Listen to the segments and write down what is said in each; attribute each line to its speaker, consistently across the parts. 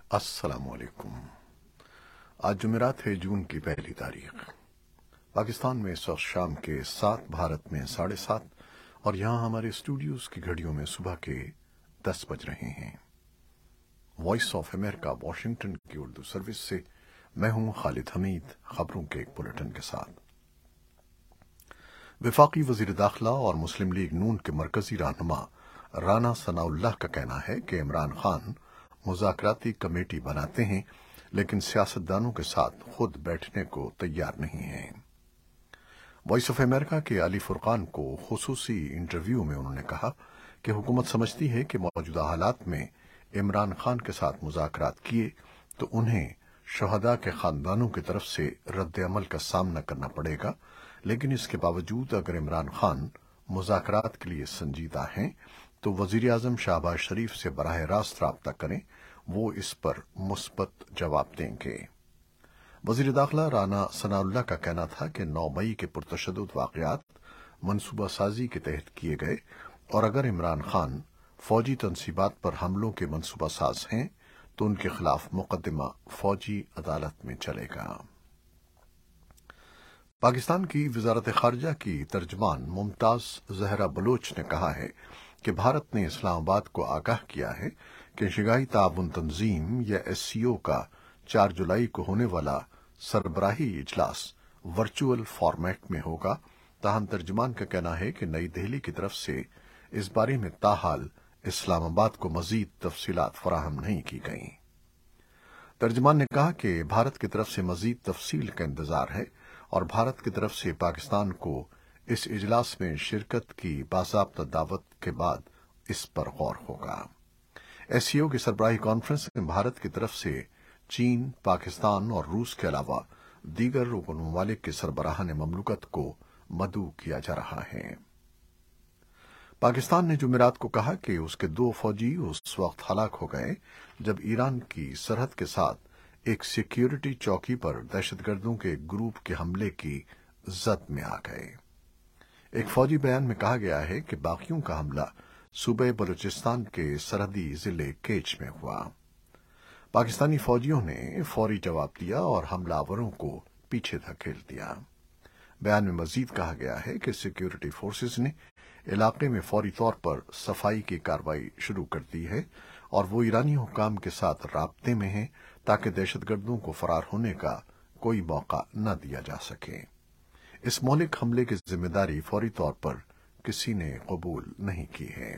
Speaker 1: السلام علیکم۔ آج جمعرات ہے، جون کی 1 تاریخ۔ پاکستان میں اس وقت شام کے 7، بھارت میں 7:30، اور یہاں ہمارے اسٹوڈیوز کی گھڑیوں میں صبح کے 10 بج رہے ہیں۔ وائس آف امریکہ واشنگٹن کی اردو سروس سے میں ہوں خالد حمید، خبروں کے ایک بلیٹن کے ساتھ۔ وفاقی وزیر داخلہ اور مسلم لیگ نون کے مرکزی رہنما رانا ثناء اللہ کا کہنا ہے کہ عمران خان مذاکراتی کمیٹی بناتے ہیں لیکن سیاستدانوں کے ساتھ خود بیٹھنے کو تیار نہیں ہیں۔ وائس آف امریکہ کے علی فرقان کو خصوصی انٹرویو میں انہوں نے کہا کہ حکومت سمجھتی ہے کہ موجودہ حالات میں عمران خان کے ساتھ مذاکرات کیے تو انہیں شہداء کے خاندانوں کی طرف سے رد عمل کا سامنا کرنا پڑے گا، لیکن اس کے باوجود اگر عمران خان مذاکرات کے لیے سنجیدہ ہیں تو وزیر اعظم شہباز شریف سے براہ راست رابطہ کریں، وہ اس پر مثبت جواب دیں گے۔ وزیر داخلہ رانا ثناء اللہ کا کہنا تھا کہ 9 مئی کے پرتشدد واقعات منصوبہ سازی کے تحت کیے گئے، اور اگر عمران خان فوجی تنصیبات پر حملوں کے منصوبہ ساز ہیں تو ان کے خلاف مقدمہ فوجی عدالت میں چلے گا۔ پاکستان کی وزارت خارجہ کی ترجمان ممتاز زہرا بلوچ نے کہا ہے کہ بھارت نے اسلام آباد کو آگاہ کیا ہے کہ شنگھائی تعاون تنظیم یا SCO کا 4 جولائی کو ہونے والا سربراہی اجلاس ورچوئل فارمیٹ میں ہوگا، تاہم ترجمان کا کہنا ہے کہ نئی دہلی کی طرف سے اس بارے میں تاحال اسلام آباد کو مزید تفصیلات فراہم نہیں کی گئیں۔ ترجمان نے کہا کہ بھارت کی طرف سے مزید تفصیل کا انتظار ہے اور بھارت کی طرف سے پاکستان کو اس اجلاس میں شرکت کی باضابطہ دعوت کے بعد اس پر غور ہوگا۔ SCO کی سربراہی کانفرنس میں بھارت کی طرف سے چین، پاکستان اور روس کے علاوہ دیگر رکن ممالک کے سربراہان مملکت کو مدعو کیا جا رہا ہے۔ پاکستان نے جمعرات کو کہا کہ اس کے 2 فوجی اس وقت ہلاک ہو گئے جب ایران کی سرحد کے ساتھ ایک سیکیورٹی چوکی پر دہشت گردوں کے ایک گروپ کے حملے کی زد میں آ گئے۔ ایک فوجی بیان میں کہا گیا ہے کہ باقیوں کا حملہ صوبہ بلوچستان کے سرحدی ضلع کیچ میں ہوا۔ پاکستانی فوجیوں نے فوری جواب دیا اور حملہ آوروں کو پیچھے دھکیل دیا۔ بیان میں مزید کہا گیا ہے کہ سیکیورٹی فورسز نے علاقے میں فوری طور پر صفائی کی کارروائی شروع کر دی ہے اور وہ ایرانی حکام کے ساتھ رابطے میں ہیں تاکہ دہشت گردوں کو فرار ہونے کا کوئی موقع نہ دیا جا سکے۔ اس مہلک حملے کی ذمہ داری فوری طور پر کسی نے قبول نہیں کی ہے۔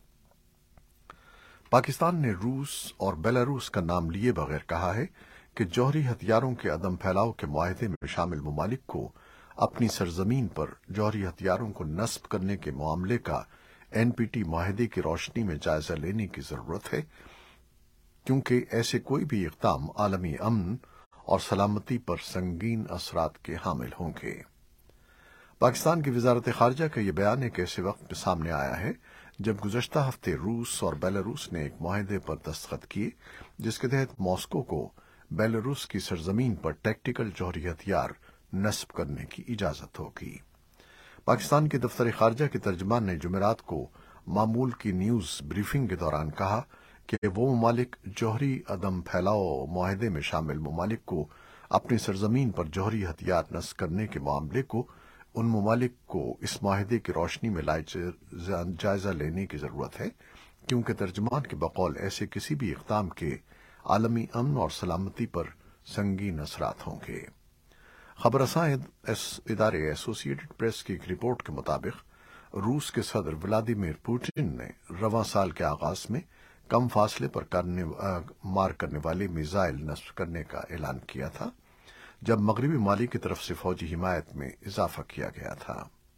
Speaker 1: پاکستان نے روس اور بیلاروس کا نام لیے بغیر کہا ہے کہ جوہری ہتھیاروں کے عدم پھیلاؤ کے معاہدے میں شامل ممالک کو اپنی سرزمین پر جوہری ہتھیاروں کو نصب کرنے کے معاملے کا NPT معاہدے کی روشنی میں جائزہ لینے کی ضرورت ہے، کیونکہ ایسے کوئی بھی اقدام عالمی امن اور سلامتی پر سنگین اثرات کے حامل ہوں گے۔ پاکستان کی وزارت خارجہ کا یہ بیان ایک ایسے وقت میں سامنے آیا ہے جب گزشتہ ہفتے روس اور بیلاروس نے ایک معاہدے پر دستخط کیے جس کے تحت ماسکو کو بیلاروس کی سرزمین پر ٹیکٹیکل جوہری ہتھیار نصب کرنے کی اجازت ہوگی۔ پاکستان کے دفتر خارجہ کے ترجمان نے جمعرات کو معمول کی نیوز بریفنگ کے دوران کہا کہ وہ ممالک جوہری عدم پھیلاؤ معاہدے میں شامل ممالک کو اپنی سرزمین پر جوہری ہتھیار نصب کرنے کے معاملے کو ان ممالک کو اس معاہدے کی روشنی میں جائزہ لینے کی ضرورت ہے، کیونکہ ترجمان کے بقول ایسے کسی بھی اقدام کے عالمی امن اور سلامتی پر سنگین اثرات ہوں گے۔ خبر رساں ادارے ایسوسی ایٹڈ پریس کی ایک رپورٹ کے مطابق روس کے صدر ولادیمیر پوٹن نے رواں سال کے آغاز میں کم فاصلے پر مار کرنے والے میزائل نصب کرنے کا اعلان کیا تھا، جب مغربی مالی کی طرف سے فوجی حمایت میں اضافہ کیا گیا تھا۔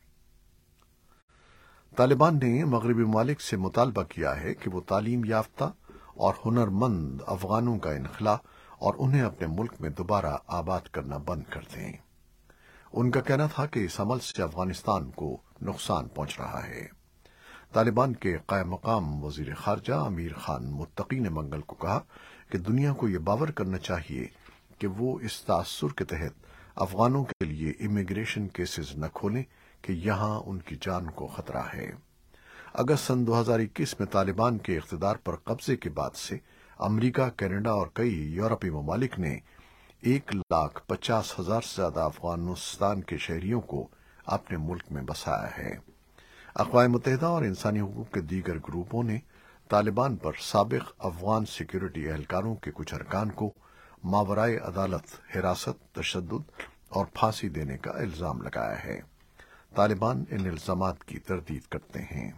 Speaker 1: طالبان نے مغربی ممالک سے مطالبہ کیا ہے کہ وہ تعلیم یافتہ اور ہنرمند افغانوں کا انخلاء اور انہیں اپنے ملک میں دوبارہ آباد کرنا بند کر دیں۔ ان کا کہنا تھا کہ اس عمل سے افغانستان کو نقصان پہنچ رہا ہے۔ طالبان کے قائم مقام وزیر خارجہ امیر خان متقی نے منگل کو کہا کہ دنیا کو یہ باور کرنا چاہیے کہ وہ اس تاثر کے تحت افغانوں کے لیے امیگریشن کیسز نہ کھولیں کہ یہاں ان کی جان کو خطرہ ہے۔ اگست سن 2021 میں طالبان کے اقتدار پر قبضے کے بعد سے امریکہ، کینیڈا اور کئی یورپی ممالک نے 1,50,000 سے زیادہ افغانستان کے شہریوں کو اپنے ملک میں بسایا ہے۔ اقوام متحدہ اور انسانی حقوق کے دیگر گروپوں نے طالبان پر سابق افغان سیکیورٹی اہلکاروں کے کچھ ارکان کو ماورائے عدالت حراست، تشدد اور پھانسی دینے کا الزام لگایا ہے۔ طالبان ان الزامات کی تردید کرتے ہیں۔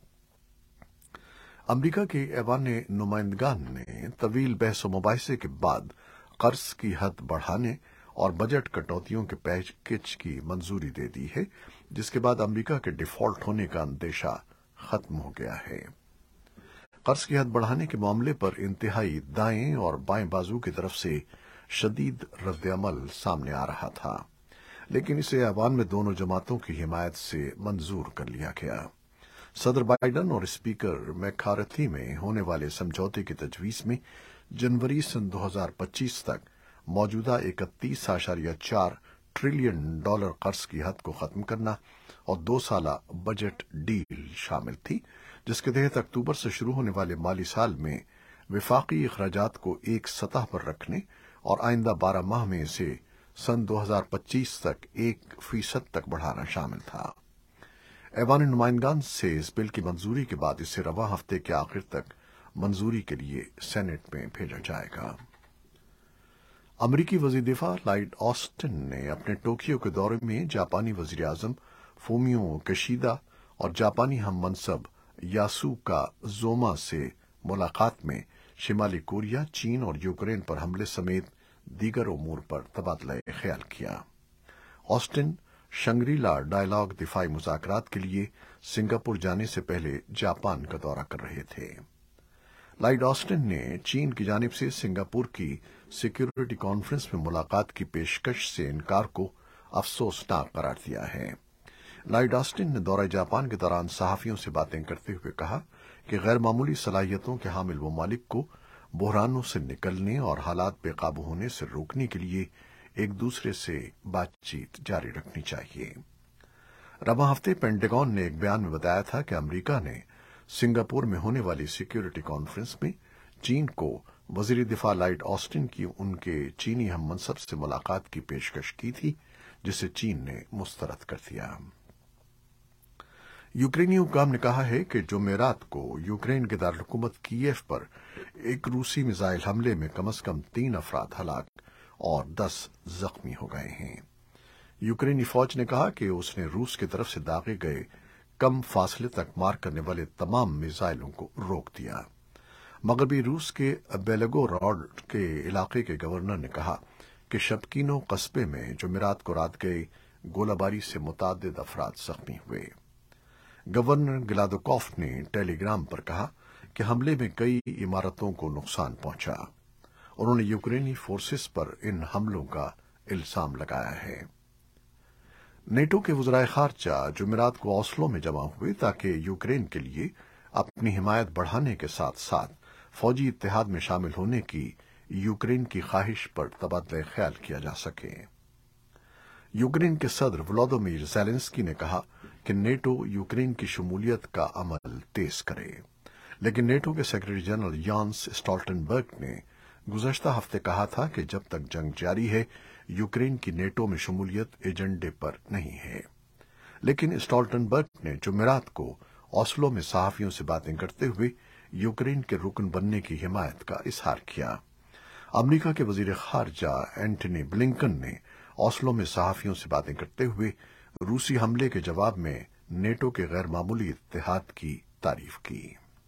Speaker 1: امریکا کے ایوان نمائندگان نے طویل بحث و مباحثے کے بعد قرض کی حد بڑھانے اور بجٹ کٹوتیوں کے پیکیج کی منظوری دے دی ہے، جس کے بعد امریکا کے ڈیفالٹ ہونے کا اندیشہ ختم ہو گیا ہے۔ قرض کی حد بڑھانے کے معاملے پر انتہائی دائیں اور بائیں بازو کی طرف سے شدید رد عمل سامنے آ رہا تھا، لیکن اسے ایوان میں دونوں جماعتوں کی حمایت سے منظور کر لیا گیا۔ صدر بائیڈن اور اسپیکر میکارتھی میں ہونے والے سمجھوتے کی تجویز میں جنوری سن 2025 تک موجودہ 31.4 ٹریلین ڈالر قرض کی حد کو ختم کرنا اور 2 سالہ بجٹ ڈیل شامل تھی، جس کے تحت اکتوبر سے شروع ہونے والے مالی سال میں وفاقی اخراجات کو ایک سطح پر رکھنے اور آئندہ 12 ماہ میں اسے سن 2025 تک 1% تک بڑھانا شامل تھا۔ ایوان نمائندگان سے اس بل کی منظوری کے بعد اسے رواں ہفتے کے آخر تک منظوری کے لیے سینٹ میں بھیجا جائے گا۔ امریکی وزیر دفاع لائیڈ آسٹن نے اپنے ٹوکیو کے دورے میں جاپانی وزیر اعظم فومیو کشیدا اور جاپانی ہم منصب یاسوکا زوما سے ملاقات میں شمالی کوریا، چین اور یوکرین پر حملے سمیت دیگر امور پر تبادلہ خیال کیا۔ آسٹن شنگری لا ڈائیلاگ دفاعی مذاکرات کے لیے سنگاپور جانے سے پہلے جاپان کا دورہ کر رہے تھے۔ لائیڈ آسٹن نے چین کی جانب سے سنگاپور کی سیکیورٹی کانفرنس میں ملاقات کی پیشکش سے انکار کو افسوسناک قرار دیا ہے۔ لائیڈ آسٹن نے دورہ جاپان کے دوران صحافیوں سے باتیں کرتے ہوئے کہا کہ غیر معمولی صلاحیتوں کے حامل ممالک کو بحرانوں سے نکلنے اور حالات بے قابو ہونے سے روکنے کے لیے ایک دوسرے سے بات چیت جاری رکھنی چاہیے۔ رواں ہفتے پینٹاگون نے ایک بیان میں بتایا تھا کہ امریکہ نے سنگاپور میں ہونے والی سیکیورٹی کانفرنس میں چین کو وزیر دفاع لائیڈ آسٹن کی ان کے چینی ہم منصب سے ملاقات کی پیشکش کی تھی، جسے چین نے مسترد کر دیا۔ یوکرینی حکام نے کہا ہے کہ جمعرات کو یوکرین کے دارالحکومت کیف پر ایک روسی میزائل حملے میں کم از کم 3 افراد ہلاک اور 10 زخمی ہو گئے ہیں۔ یوکرینی فوج نے کہا کہ اس نے روس کی طرف سے داغے گئے کم فاصلے تک مار کرنے والے تمام میزائلوں کو روک دیا۔ مغربی روس کے بیلگو راڈ کے علاقے کے گورنر نے کہا کہ شپکینو قصبے میں جمعرات کو رات گئے گولہ باری سے متعدد افراد زخمی ہوئے۔ گورنر گلادوکوف نے ٹیلی گرام پر کہا کہ حملے میں کئی عمارتوں کو نقصان پہنچا۔ انہوں نے یوکرینی فورسز پر ان حملوں کا الزام لگایا ہے۔ نیٹو کے وزرائے خارجہ جمعرات کو اوسلو میں جمع ہوئے تاکہ یوکرین کے لیے اپنی حمایت بڑھانے کے ساتھ ساتھ فوجی اتحاد میں شامل ہونے کی یوکرین کی خواہش پر تبادلہ خیال کیا جا سکے۔ یوکرین کے صدر ولودیمیر زیلنسکی نے کہا کہ نیٹو یوکرین کی شمولیت کا عمل تیز کرے، لیکن نیٹو کے سیکرٹری جنرل یانس اسٹالٹنبرگ نے گزشتہ ہفتے کہا تھا کہ جب تک جنگ جاری ہے یوکرین کی نیٹو میں شمولیت ایجنڈے پر نہیں ہے۔ لیکن اسٹالٹنبرگ نے جمعرات کو اوسلو میں صحافیوں سے باتیں کرتے ہوئے یوکرین کے رکن بننے کی حمایت کا اظہار کیا۔ امریکہ کے وزیر خارجہ اینٹونی بلنکن نے اوسلو میں صحافیوں سے باتیں کرتے ہوئے روسی حملے کے جواب میں نیٹو کے غیر معمولی اتحاد کی تعریف کی۔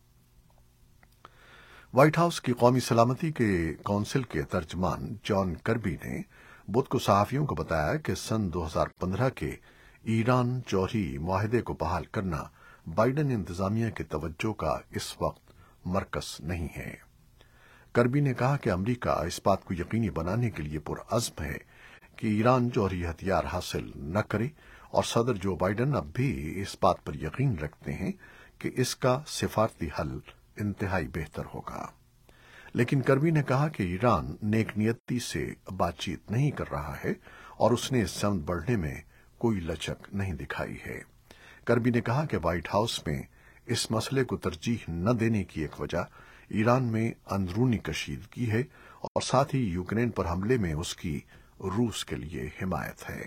Speaker 1: وائٹ ہاؤس کی قومی سلامتی کے کونسل کے ترجمان جان کربی نے بدھ کو صحافیوں کو بتایا کہ سن 2015 کے ایران جوہری معاہدے کو بحال کرنا بائیڈن انتظامیہ کی توجہ کا اس وقت مرکز نہیں ہے۔ کربی نے کہا کہ امریکہ اس بات کو یقینی بنانے کے لیے پرعزم ہے کہ ایران جوہری ہتھیار حاصل نہ کرے، اور صدر جو بائیڈن اب بھی اس بات پر یقین رکھتے ہیں کہ اس کا سفارتی حل انتہائی بہتر ہوگا۔ لیکن کربی نے کہا کہ ایران نیک نیتی سے بات چیت نہیں کر رہا ہے اور اس نے اس سمت بڑھنے میں کوئی لچک نہیں دکھائی ہے۔ کربی نے کہا کہ وائٹ ہاؤس میں اس مسئلے کو ترجیح نہ دینے کی ایک وجہ ایران میں اندرونی کشیدگی ہے اور ساتھ ہی یوکرین پر حملے میں اس کی روس کے لیے حمایت ہے۔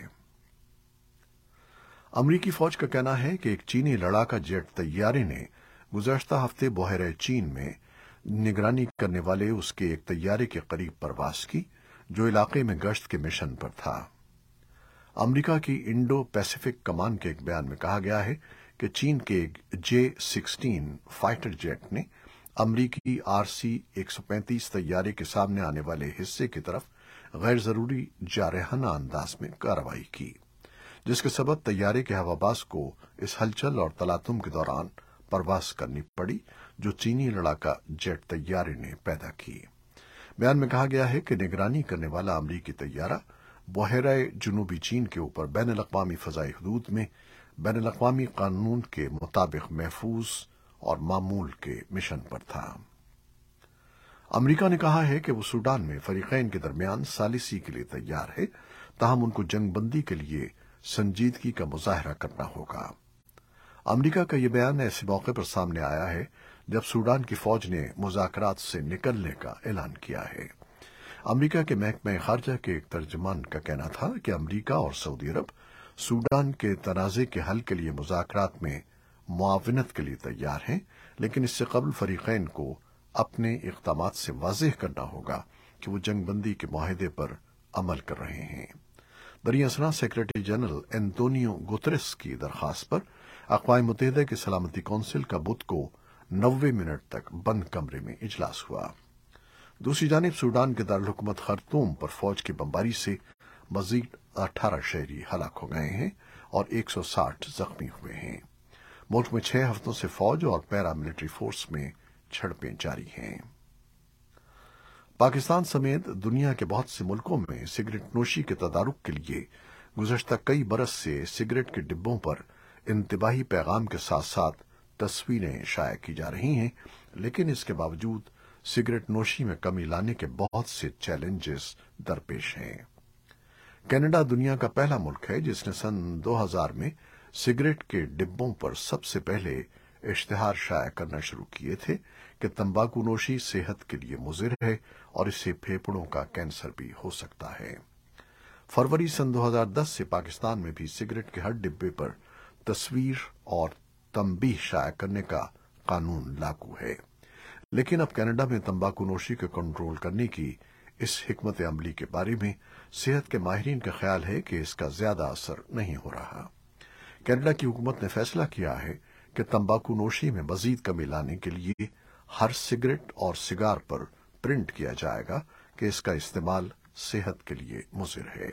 Speaker 1: امریکی فوج کا کہنا ہے کہ ایک چینی لڑاکا جیٹ طیارے نے گزشتہ ہفتے بحیرہ چین میں نگرانی کرنے والے اس کے ایک طیارے کے قریب پرواز کی جو علاقے میں گشت کے مشن پر تھا۔ امریکہ کی انڈو پیسیفک کمان کے ایک بیان میں کہا گیا ہے کہ چین کے ایک J-16 فائٹر جیٹ نے امریکی RC-135 طیارے کے سامنے آنے والے حصے کی طرف غیر ضروری جارحانہ انداز میں کارروائی کی، جس کے سبب طیارے کے ہواباز کو اس ہلچل اور تلاطم کے دوران پرواز کرنی پڑی جو چینی لڑاکا جیٹ طیارے نے پیدا کی۔ بیان میں کہا گیا ہے کہ نگرانی کرنے والا امریکی طیارہ بحیرہ جنوبی چین کے اوپر بین الاقوامی فضائی حدود میں بین الاقوامی قانون کے مطابق محفوظ اور معمول کے مشن پر تھا۔ امریکہ نے کہا ہے کہ وہ سوڈان میں فریقین کے درمیان ثالثی کے لیے تیار ہے، تاہم ان کو جنگ بندی کے لیے سنجیدگی کا مظاہرہ کرنا ہوگا۔ امریکہ کا یہ بیان ایسے موقع پر سامنے آیا ہے جب سوڈان کی فوج نے مذاکرات سے نکلنے کا اعلان کیا ہے۔ امریکہ کے محکمہ خارجہ کے ایک ترجمان کا کہنا تھا کہ امریکہ اور سعودی عرب سوڈان کے تنازع کے حل کے لیے مذاکرات میں معاونت کے لیے تیار ہیں، لیکن اس سے قبل فریقین کو اپنے اقدامات سے واضح کرنا ہوگا کہ وہ جنگ بندی کے معاہدے پر عمل کر رہے ہیں۔ دریں اثنا سیکرٹری جنرل اینتونیو گوتریس کی درخواست پر اقوام متحدہ کی سلامتی کونسل کا بدھ کو 90 منٹ تک بند کمرے میں اجلاس ہوا۔ دوسری جانب سوڈان کے دارالحکومت خرطوم پر فوج کی بمباری سے مزید 18 شہری ہلاک ہو گئے ہیں اور 160 زخمی ہوئے ہیں۔ ملک میں 6 ہفتوں سے فوج اور پیرا ملٹری فورس میں جھڑپیں جاری ہیں۔ پاکستان سمیت دنیا کے بہت سے ملکوں میں سگریٹ نوشی کے تدارک کے لیے گزشتہ کئی برس سے سگریٹ کے ڈبوں پر انتباہی پیغام کے ساتھ ساتھ تصویریں شائع کی جا رہی ہیں، لیکن اس کے باوجود سگریٹ نوشی میں کمی لانے کے بہت سے چیلنجز درپیش ہیں۔ کینیڈا دنیا کا پہلا ملک ہے جس نے سن 2000 میں سگریٹ کے ڈبوں پر سب سے پہلے اشتہار شائع کرنا شروع کیے تھے کہ تمباکو نوشی صحت کے لیے مضر ہے اور اس سے پھیپھڑوں کا کینسر بھی ہو سکتا ہے۔ فروری سن 2010 سے پاکستان میں بھی سگریٹ کے ہر ڈبے پر تصویر اور تنبیہ شائع کرنے کا قانون لاگو ہے، لیکن اب کینیڈا میں تمباکو نوشی کو کنٹرول کرنے کی اس حکمت عملی کے بارے میں صحت کے ماہرین کا خیال ہے کہ اس کا زیادہ اثر نہیں ہو رہا۔ کینیڈا کی حکومت نے فیصلہ کیا ہے کہ تمباکو نوشی میں مزید کمی لانے کے لیے ہر سگریٹ اور سگار پر پرنٹ کیا جائے گا کہ اس کا استعمال صحت کے لیے مضر ہے۔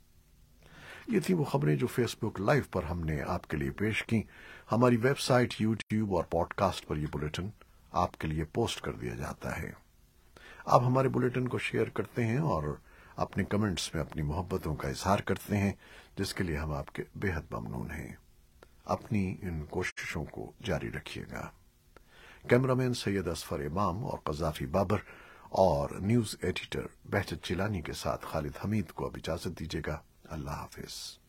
Speaker 1: یہ تھی وہ خبریں جو فیس بک لائیو پر ہم نے آپ کے لیے پیش کی۔ ہماری ویب سائٹ، یوٹیوب اور پوڈ کاسٹ پر یہ بلیٹن آپ کے لیے پوسٹ کر دیا جاتا ہے۔ آپ ہمارے بلیٹن کو شیئر کرتے ہیں اور اپنے کمنٹس میں اپنی محبتوں کا اظہار کرتے ہیں، جس کے لیے ہم آپ کے بے حد ممنون ہیں۔ اپنی ان کوششوں کو جاری رکھیے گا۔ کیمرامین سید اصفر امام اور قذافی بابر اور نیوز ایڈیٹر بہجت چیلانی کے ساتھ خالد حمید کو اب اجازت دیجیے گا۔ اللہ حافظ۔